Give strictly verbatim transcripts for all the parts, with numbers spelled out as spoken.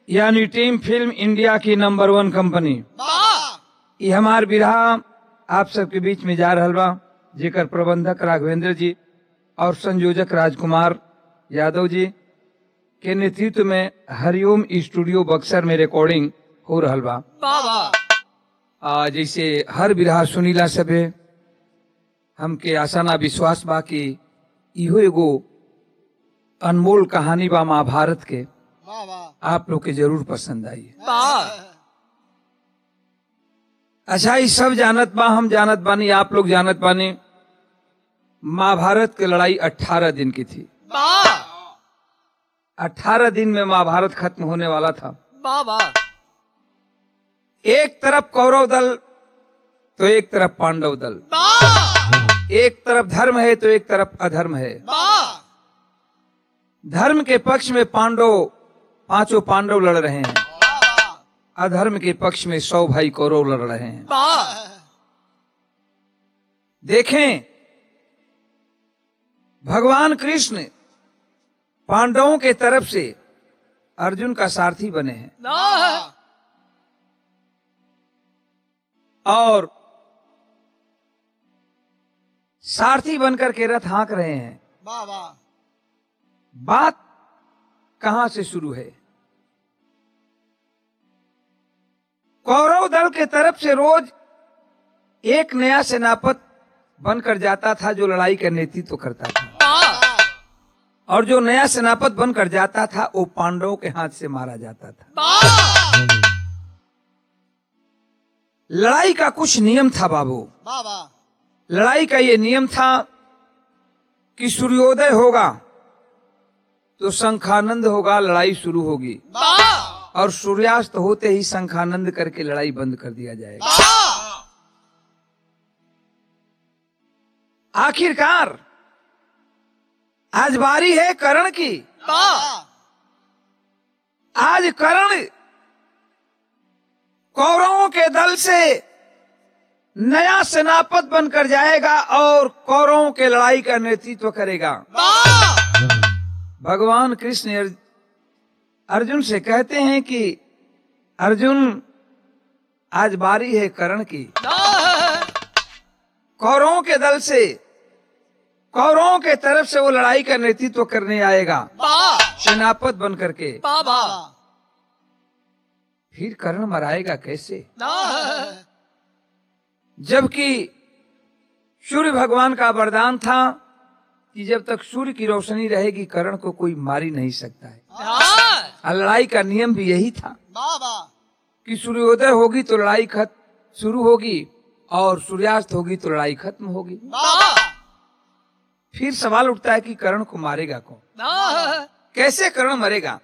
यानी team film India की number one company ये हमार बिरहा आप सबके बीच में जा रहल बा, जेकर प्रबंधक राघवेंद्र जी और संयोजक राजकुमार यादव जी के नेतृत्व में हरिओम स्टूडियो बक्सर में रिकॉर्डिंग हो रहल बा। आ, जैसे हर बिरहा सुनीला सबे हमके आशा ना विश्वास बा कि इहो एगो अनमोल कहानी बा महाभारत के, आप लोग के जरूर पसंद आई। अच्छा, ये सब जानत बा, हम जानत बानी, आप लोग जानत बानी, महाभारत की लड़ाई अठारह दिन की थी। अठारह दिन में महाभारत खत्म होने वाला था। एक तरफ कौरव दल तो एक तरफ पांडव दल, एक तरफ धर्म है तो एक तरफ अधर्म है। धर्म के पक्ष में पांडव पांचों पांडव लड़ रहे हैं, अधर्म के पक्ष में सौ भाई कौरव लड़ रहे हैं। देखें, भगवान कृष्ण पांडवों के तरफ से अर्जुन का सारथी बने हैं और सारथी बनकर के रथ हाँक रहे हैं। बात कहां से शुरू है? कौरव दल के तरफ से रोज एक नया सेनापति बनकर जाता था जो लड़ाई का नेतृत्व करता था, और जो नया सेनापति बनकर जाता था वो पांडवों के हाथ से मारा जाता था। लड़ाई का कुछ नियम था बाबू। लड़ाई का ये नियम था कि सूर्योदय होगा तो शंखानंद होगा, लड़ाई शुरू होगी, और सूर्यास्त होते ही शंखानंद करके लड़ाई बंद कर दिया जाएगा। आखिरकार आज बारी है कर्ण की। आज कर्ण कौरवों के दल से नया सेनापति बनकर जाएगा और कौरवों के लड़ाई का नेतृत्व करेगा। भगवान कृष्ण अर्जुन से कहते हैं कि अर्जुन, आज बारी है कर्ण की। कौरवों के दल से, कौरवों के तरफ से वो लड़ाई का नेतृत्व करने आएगा सेनापति बन करके। फिर कर्ण मराएगा कैसे? जबकि सूर्य भगवान का वरदान था कि जब तक सूर्य की रोशनी रहेगी कर्ण को कोई मार ही नहीं सकता है। लड़ाई का नियम भी यही था कि सूर्योदय होगी तो लड़ाई खत्म शुरू होगी और सूर्यास्त होगी तो लड़ाई खत्म होगी। फिर सवाल उठता है कि कर्ण को मारेगा कौन? कैसे कर्ण मरेगा?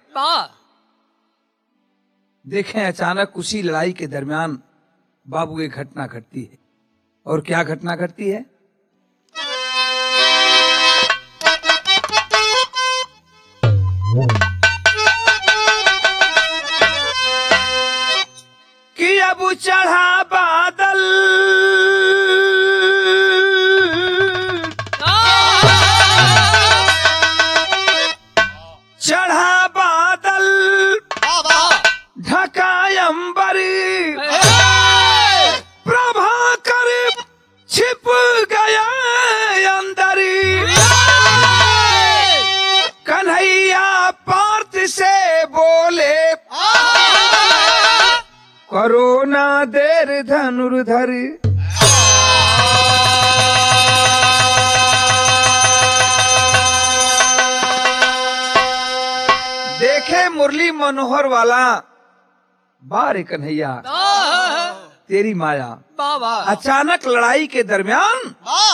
देखें, अचानक उसी लड़ाई के दरमियान बाबू एक घटना घटती है। और क्या घटना घटती है? कि अब चढ़ा बादल, चढ़ा बादल ढका अंबर, प्रभाकर छिप गया अंदर। कन्हैया पार्थ से बोले, करो ना देर धनुर्धर। देखे मुरली मनोहर वाला बारे कन्हैया तेरी माया। अचानक लड़ाई के दरमियान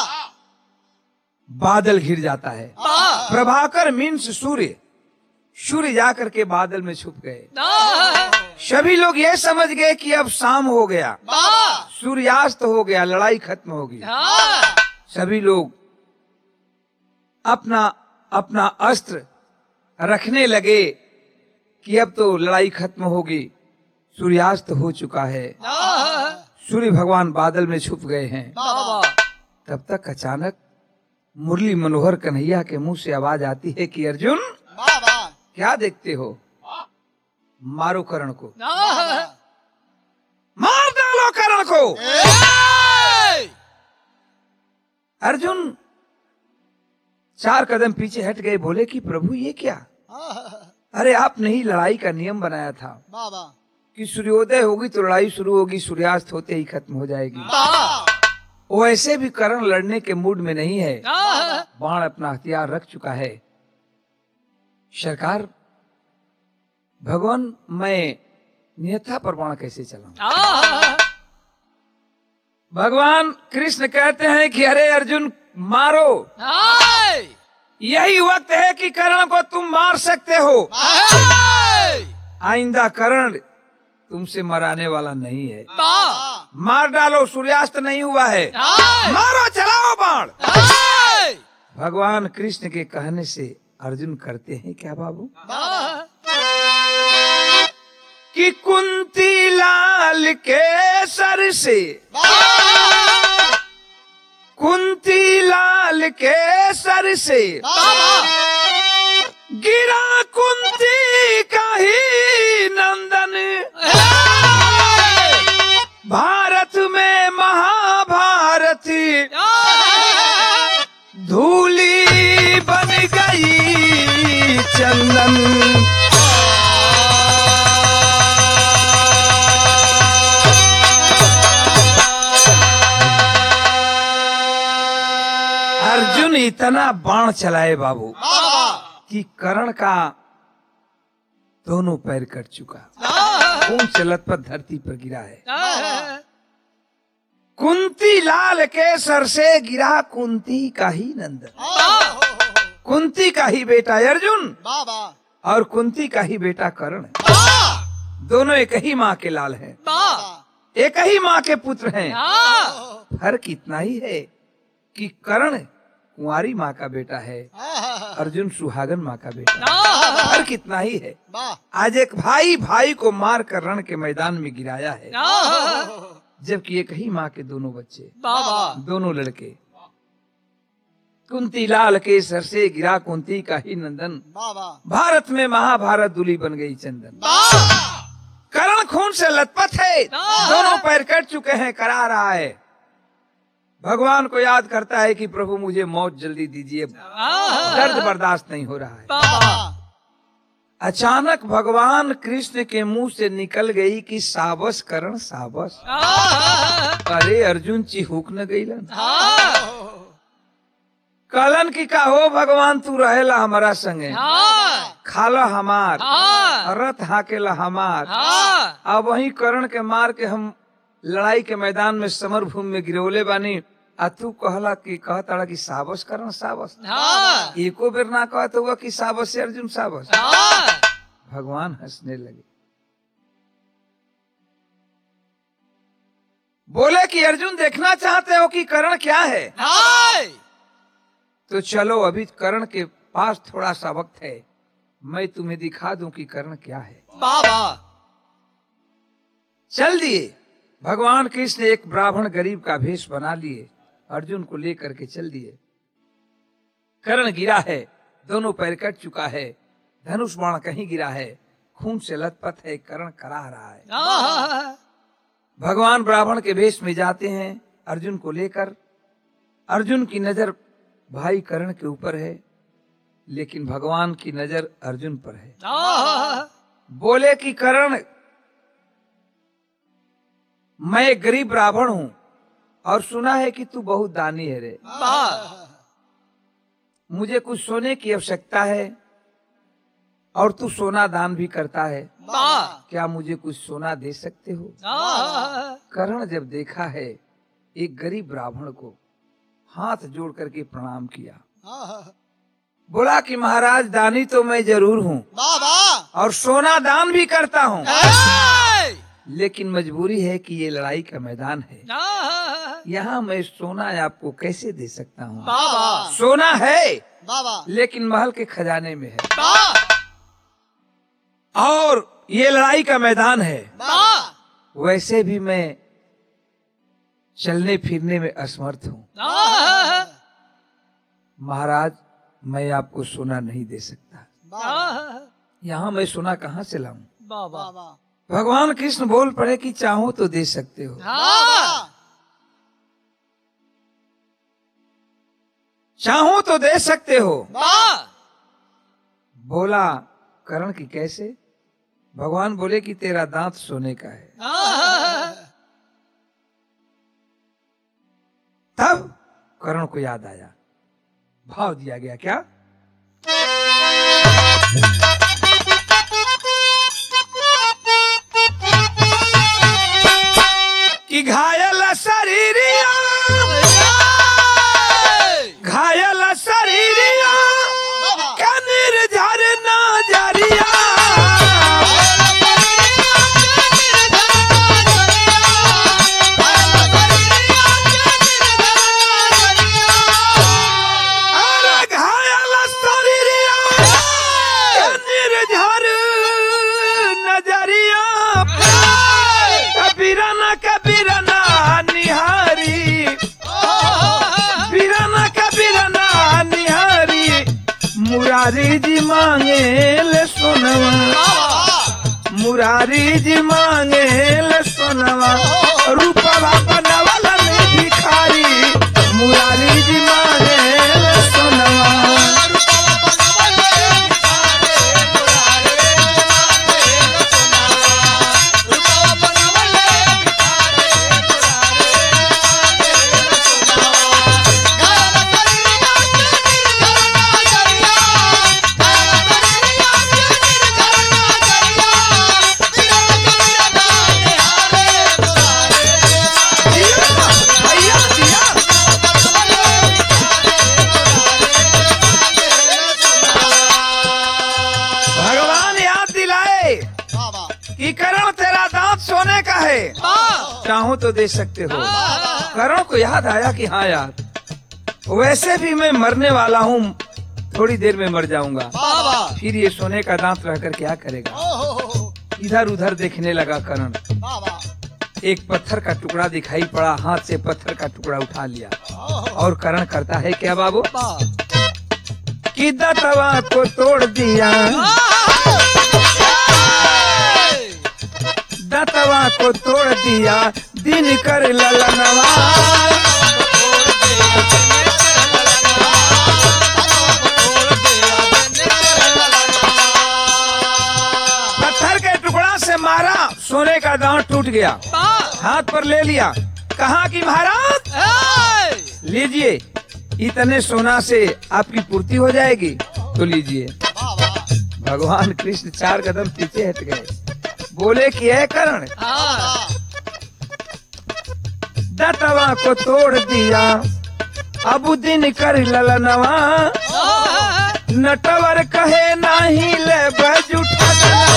बादल घिर जाता है। प्रभाकर मीन्स सूर्य, सूर्य जाकर के बादल में छुप गए। सभी लोग ये समझ गए कि अब शाम हो गया, सूर्यास्त हो गया, लड़ाई खत्म होगी। सभी लोग अपना अपना अस्त्र रखने लगे कि अब तो लड़ाई खत्म होगी, सूर्यास्त हो चुका है, सूर्य भगवान बादल में छुप गए हैं। तब तक अचानक मुरली मनोहर कन्हैया के मुंह से आवाज आती है कि अर्जुन, क्या देखते हो? मारो कर्ण को, मार डालो कर्ण को। अर्जुन चार कदम पीछे हट गए, बोले कि प्रभु ये क्या? अरे आपने ही लड़ाई का नियम बनाया था कि सूर्योदय होगी तो लड़ाई शुरू होगी, सूर्यास्त होते ही खत्म हो जाएगी। वो ऐसे भी कर्ण लड़ने के मूड में नहीं है, बाण अपना हथियार रख चुका है। सरकार भगवान मैं नियथा पर बाण कैसे चलाऊं? भगवान कृष्ण कहते हैं कि अरे अर्जुन मारो, यही वक्त है कि कर्ण को तुम मार सकते हो। आइंदा कर्ण तुमसे मराने वाला नहीं है, मार डालो, सूर्यास्त नहीं हुआ है, मारो, चलाओ बाण। भगवान कृष्ण के कहने से अर्जुन करते हैं क्या बाबू? कि कुंती लाल के सर से, कुंती लाल के सर से गिरा कुंती का ही नंदन, भारत में महाभारत धूली बन गई चंदन। अर्जुन इतना बाण चलाए बाबू कि कर्ण का दोनों पैर कट चुका, खून से लथपथ धरती पर गिरा है। कुंती लाल के सर से गिरा कुंती का ही नंदन, कुंती का ही बेटा अर्जुन और कुंती का ही बेटा कर्ण, दोनों एक ही माँ के लाल हैं, एक ही माँ के पुत्र हैं। फर्क इतना ही है कि कर्ण कुंवारी माँ का बेटा है, अर्जुन सुहागन माँ का बेटा। फर्क इतना ही है। आज एक भाई भाई को मार कर रण के मैदान में गिराया है, जबकि एक ही माँ के दोनों बच्चे, दोनों लड़के। कुंती लाल के सर से गिरा कुंती का ही नंदन, भारत में महाभारत दूली बन गई चंदन। कर्ण खून से लथपथ है, दोनों पैर कट चुके हैं, करा रहा है। भगवान को याद करता है कि प्रभु मुझे मौत जल्दी दीजिए, दर्द बर्दाश्त नहीं हो रहा है। अचानक भगवान कृष्ण के मुंह से निकल गई कि साबस कर्ण साबस। अरे अर्जुन चिहुक न गईलन, कलन की का हो भगवान तू रहेला हमारा संगे, खाला हमार, रथ हाकेला हमार। अब वही कर्ण के मार के हम लड़ाई के मैदान में समर भूमि में गिरौले बानी, आ तू कहला कि कहता कि साबस कर्ण साबस। एको बेर ना कहता हुआ कि साबस से अर्जुन साबस। भगवान हंसने लगे, बोले कि अर्जुन देखना चाहते हो कि कर्ण क्या है? तो चलो अभी कर्ण के पास थोड़ा सा वक्त है, मैं तुम्हें दिखा दूं कि कर्ण क्या है। चल दिए भगवान कृष्ण एक ब्राह्मण गरीब का भेष बना लिए, अर्जुन को लेकर के चल दिए। कर्ण गिरा है, दोनों पैर कट चुका है, धनुष बाण कहीं गिरा है, खून से लथपथ है, कर्ण करा रहा है। भगवान ब्राह्मण के भेष में जाते हैं अर्जुन को लेकर। अर्जुन की नजर भाई कर्ण के ऊपर है, लेकिन भगवान की नजर अर्जुन पर है। बोले कि कर्ण मैं एक गरीब ब्राह्मण हूं और सुना है कि तू बहुत दानी है रे, मुझे कुछ सोने की आवश्यकता है और तू सोना दान भी करता है, क्या मुझे कुछ सोना दे सकते हो? कर्ण जब देखा है एक गरीब ब्राह्मण को, हाथ जोड़ करके प्रणाम किया, बोला कि महाराज दानी तो मैं जरूर हूँ और सोना दान भी करता हूँ, लेकिन मजबूरी है कि ये लड़ाई का मैदान है, यहाँ मैं सोना आपको कैसे दे सकता हूँ? सोना है लेकिन महल के खजाने में है, और ये लड़ाई का मैदान है, वैसे भी मैं चलने फिरने में असमर्थ हूँ। महाराज मैं आपको सोना नहीं दे सकता, यहाँ मैं सोना कहाँ से लाऊं? भगवान कृष्ण बोल पड़े कि चाहो तो दे सकते हो, चाहो तो दे सकते हो। बोला कर्ण की कैसे? भगवान बोले कि तेरा दांत सोने का है। तब कर्ण को याद आया, भाव दिया गया क्या? कि घायल शरीरिया, घायल शरीरिया का निर्झर नजरिया, अरे घायल शरीरिया का निर्झर नजरिया, कबीरना कबीरना निहारी, बीरना कबीरना निहारी, मुरारी जी मांगे ले सोनवा, मुरारी जी मांगे ले सोनवा, रूपवा बनवला में भिखारी, मुरारी जी मांगे ले सोनवा। कर्ण तेरा दांत सोने का है, चाहो तो दे सकते हो। कर्ण को याद आया कि हाँ यार, वैसे भी मैं मरने वाला हूँ, थोड़ी देर में मर जाऊंगा, फिर ये सोने का दांत रहकर क्या करेगा। इधर उधर देखने लगा कर्ण, एक पत्थर का टुकड़ा दिखाई पड़ा, हाथ से पत्थर का टुकड़ा उठा लिया और कर्ण करता है क्या बाबू? कि दतवा को तोड़ दिया, दतवा को तोड़ दिया, दिन कर ललनवा, पत्थर के टुकड़ा से मारा, सोने का दांत टूट गया, हाथ पर ले लिया, कहा कि महाराज लीजिए, इतने सोना से आपकी पूर्ति हो जाएगी, तो लीजिए। भगवान कृष्ण चार कदम पीछे हट गए, बोले कि है कर्ण, दतवा को तोड़ दिया, अब दिन कर ललनवा, नटवर कहे नहीं ले बजुठा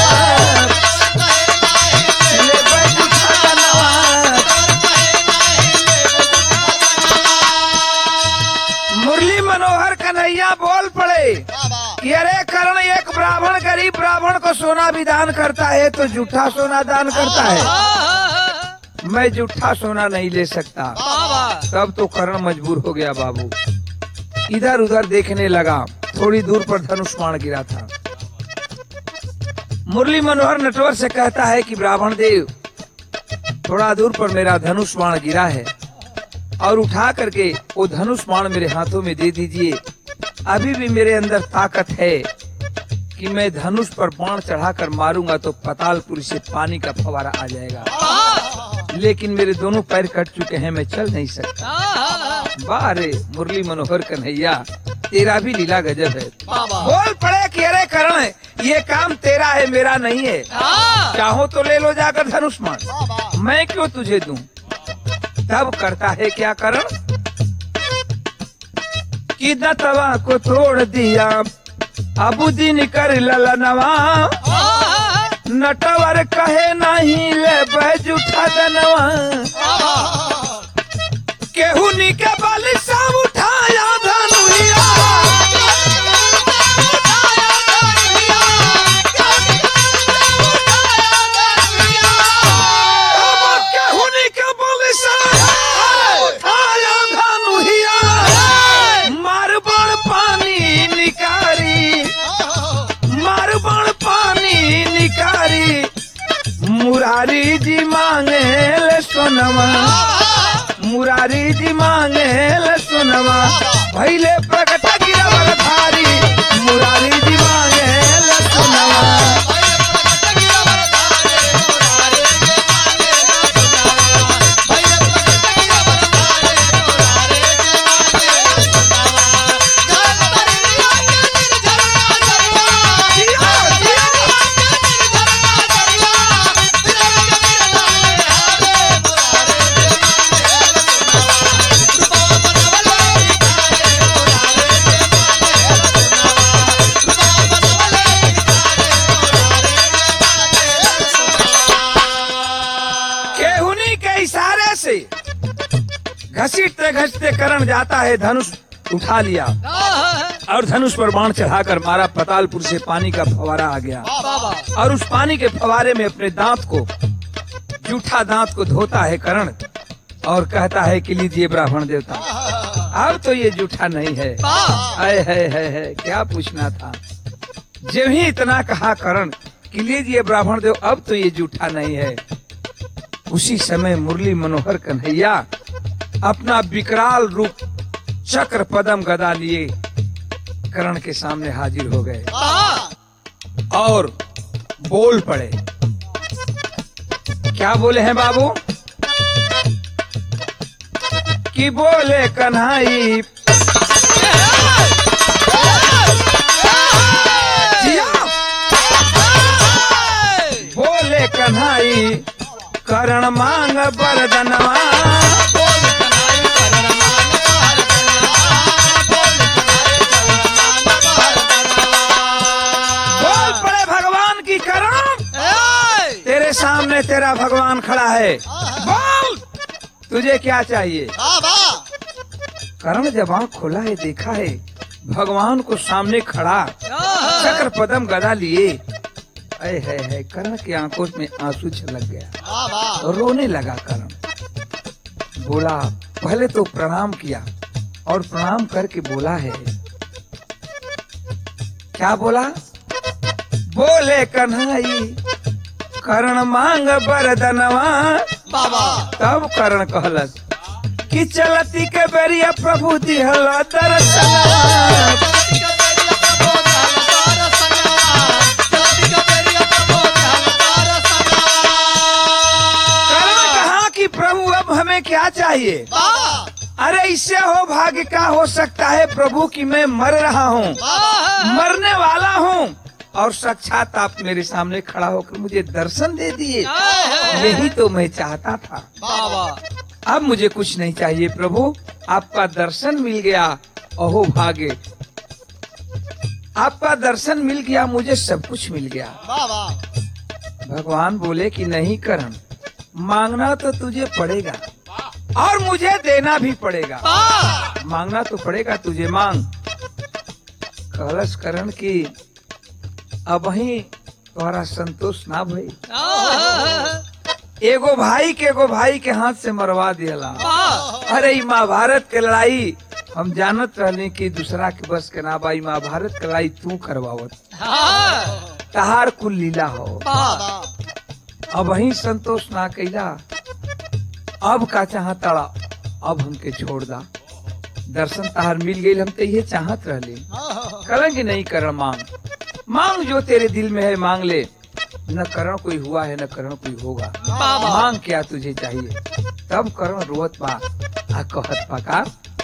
ले बजुठा। मुरली मनोहर कन्हैया बोल पड़े कि अरे कर्ण, एक ब्राह्मण गरीब ब्राह्मण को सोना भी दान करता है तो जूठा सोना दान करता है, मैं जूठा सोना नहीं ले सकता। तब तो कर्ण मजबूर हो गया बाबू, इधर उधर देखने लगा, थोड़ी दूर पर धनुष बाण गिरा था। मुरली मनोहर नटवर से कहता है कि ब्राह्मण देव, थोड़ा दूर पर मेरा धनुष बाण गिरा है और उठा करके वो धनुष बाण मेरे हाथों में दे दीजिए, अभी भी मेरे अंदर ताकत है कि मैं धनुष पर बाण चढ़ाकर मारूंगा तो पातालपुर से पानी का फवारा आ जाएगा, लेकिन मेरे दोनों पैर कट चुके हैं, मैं चल नहीं सकता। बारे मुरली मनोहर कन्हैया, तेरा भी लीला गजब है। बोल पड़े कि अरे कर्ण, ये काम तेरा है, मेरा नहीं है, चाहो तो ले लो जाकर धनुष बाण, मैं क्यों तुझे दूं। तब करता है क्या कर्ण कि दतवा को तोड़ दिया, अब दिन कर ललनवा, नटवर कहे नहीं ले बजुठा दनवा, केहुनी के बल सा उठाया धनुया, केहुनी के बल सा उठाया धनुया, मार बड़ पानी निकारी, मार बड़ पानी निकारी, सोनवा मुरारी जी मांगे ल सोनवा भैले प्रकट गिरवर धारी मुरारी जी मांगे ल सोनवा घसीटते घसीटते करण जाता है, धनुष उठा लिया और धनुष पर बाण चढ़ाकर मारा। पतालपुर से पानी का फवारा आ गया और उस पानी के फवारे में अपने दांत को, जूठा दांत को धोता है करण और कहता है कि लीजिए ब्राह्मण देवता, अब तो ये जूठा नहीं है। है, है, है, है, क्या पूछना था। जब ही इतना कहा करण कि लीजिए ब्राह्मण देव, अब तो ये जूठा नहीं है, उसी समय मुरली मनोहर कन्हैया अपना विकराल रूप चक्र पदम गदा लिए करण के सामने हाजिर हो गए और बोल पड़े। क्या बोले हैं बाबू? कि बोले कन्हई बोले कन्हई करण मांग बरदनवा सामने तेरा भगवान खड़ा है, बोल तुझे क्या चाहिए? करण जब आँख खोला है, देखा है भगवान को सामने खड़ा चक्र पदम गदा लिए। ऐ है, है करण की आंखों में आंसू छलक गया, रोने लगा करण। बोला, पहले तो प्रणाम किया और प्रणाम करके बोला है, क्या बोला? बोले कन्हई करण मांग बरदनवा बाबा। तब करण कहलस कि चलती के बेरिया प्रभु दिहल दर्शनवा। करण कहा कि प्रभु अब हमें क्या चाहिए? अरे इससे हो भाग्य का हो सकता है प्रभु कि मैं मर रहा हूँ, मरने वाला हूँ और साक्षात आप मेरे सामने खड़ा होकर मुझे दर्शन दे दिए, यही तो मैं चाहता था। अब मुझे कुछ नहीं चाहिए प्रभु, आपका दर्शन मिल गया, अहो भाग्य, आपका दर्शन मिल गया, मुझे सब कुछ मिल गया। भगवान बोले कि नहीं करण, मांगना तो तुझे पड़ेगा और मुझे देना भी पड़ेगा। मांगना तो पड़ेगा, तुझे मांग। कलश करण की अब ही तुम्हारा संतोष ना भई, एगो भाई के एगो भाई के हाथ से मरवा दिया। अरे महाभारत के लड़ाई हम जानत रहने की दूसरा के बस के ना भाई, महाभारत के लड़ाई तू करवावत, तहार कुल लीला हो। अब ही संतोष ना कैला, अब का चाहता, अब हमके छोड़ दा, दर्शन तहार मिल गई, हम तो ये चाहत रहले। करेंगे नहीं करण, मांग मांग जो तेरे दिल में है मांग ले, न करण कोई हुआ है न करण कोई होगा, मांग क्या तुझे चाहिए। तब करण रोवत बा आ कहत पका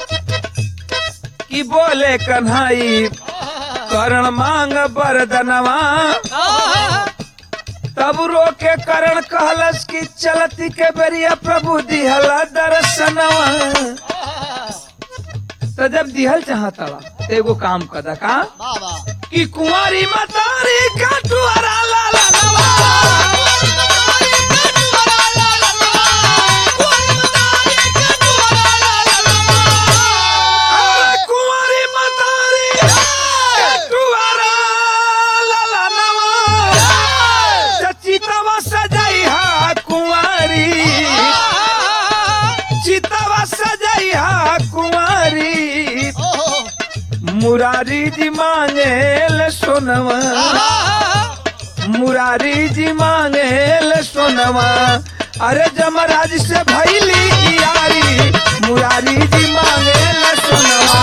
कि बोले कन्हई करण मांग बरदनवा। तब रोके करण कहलस कि चलती के बेरिया प्रभु दिहला दर्शनवा। तो जब दिहल चाहता तो एगो काम कदा का कि कुंवारी मतारी का टुअरा ला ला कुंवारी मतारी टुअरा ला ला नवा। चितवा सजाई हा कुंवारी, चितवा सजाई हा कुंवारी, मुरारी जी मांगेल सोनवा, मुरारी जी मांगेल सोनवा। अरे जमराज से भैली यारी मुरारी जी मांगे ल सोनवा।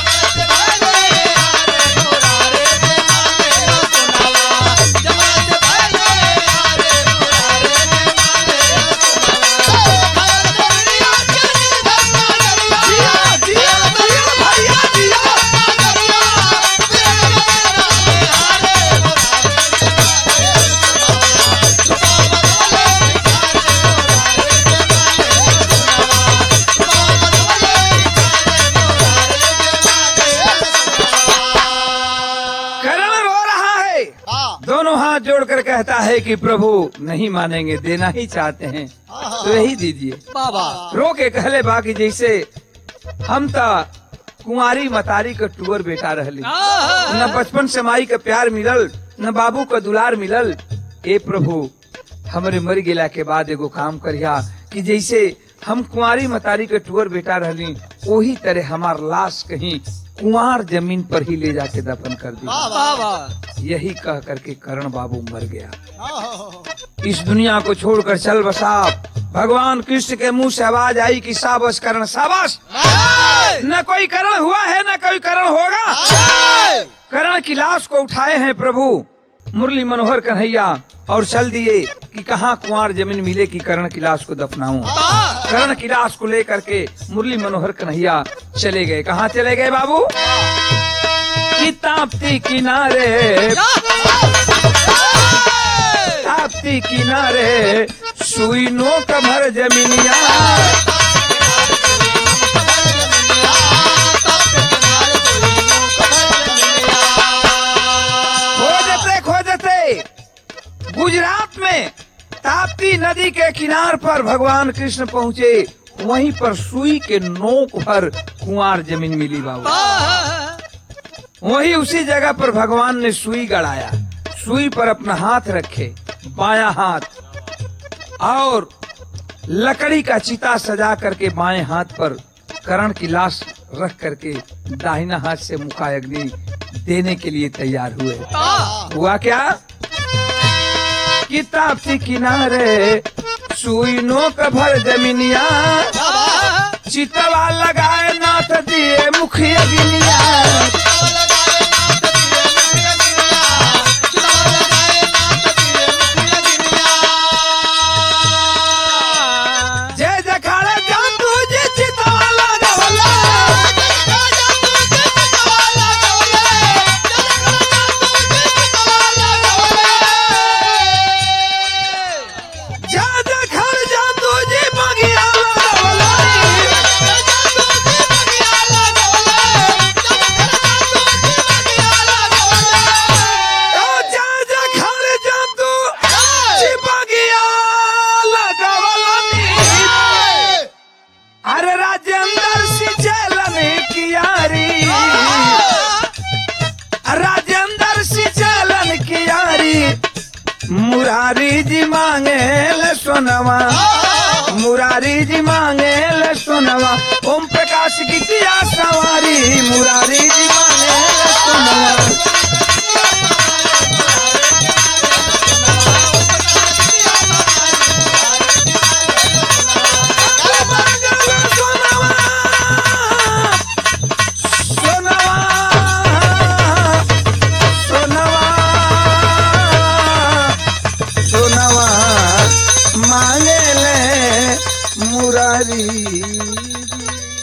जोड़कर कहता है कि प्रभु नहीं मानेंगे, देना ही चाहते हैं तो यही दीजिए। रो के कहले बाकी जैसे हम तो कुंवारी मतारी का टूर बेटा रहली, न बचपन से माई का प्यार मिलल न बाबू का दुलार मिलल। ए प्रभु हमारे मर गेला के बाद एगो काम करिया कि जैसे हम कुंवारी मतारी के टूर बेटा रहली वही तरह हमार लाश कहीं कुंवार जमीन पर ही ले जाके दफन कर दी। यही कह करके करण बाबू मर गया। इस दुनिया को छोड़कर चल बसा। भगवान कृष्ण के मुंह से आवाज आई कि शाबाश करण शाबाश। न कोई करण हुआ है न कोई करण होगा। करण की लाश को उठाए हैं प्रभु मुरली मनोहर कन्हैया और चल दिए कि कहाँ कुंवार जमीन मिले कि करण की लाश को दफनाऊं। करण की लाश को लेकर के मुरली मनोहर कन्हैया चले गए। कहाँ चले गए बाबू? कि ताप्ती किनारे ताप्ती किनारे सुई नोक भर जमीनिया। खोजते खोजते गुजरात में ताप्ती नदी के किनार पर भगवान कृष्ण पहुँचे। वहीं पर सुई के नोक भर कुंवार जमीन मिली बाबू। वहीं उसी जगह पर भगवान ने सुई गड़ाया। सुई पर अपना हाथ रखे बायां हाथ और लकड़ी का चिता सजा करके बाएं हाथ पर करण की लाश रख करके दाहिना हाथ से मुखा अग्नि देने के लिए तैयार हुए। हुआ क्या? कि ताप्ती किनारे सुई नोक भर जमीनिया। चितवा लगाए नाथ दिए मुखिया गिनिया। जय जखाड़े जातू जी चितवा लगावला। जय जखाड़े जातू जी बगिया लगावला। अरे राजेंद्र सिंचलन की यारी राजेंद्र सिंचलन की यारी मुरारी जी मांगे ले सोनवा। मुरारी जी मांगे ले सोनवा। ओम प्रकाश की किया सवारी मुरारी जी मांगे ले सोनवा। मांगे ले मुरारी।